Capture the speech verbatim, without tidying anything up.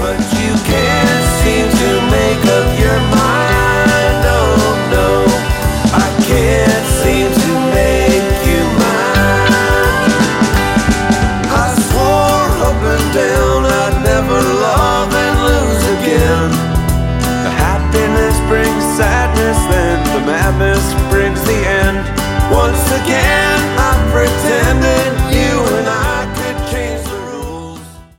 but you can't seem to make up your mind.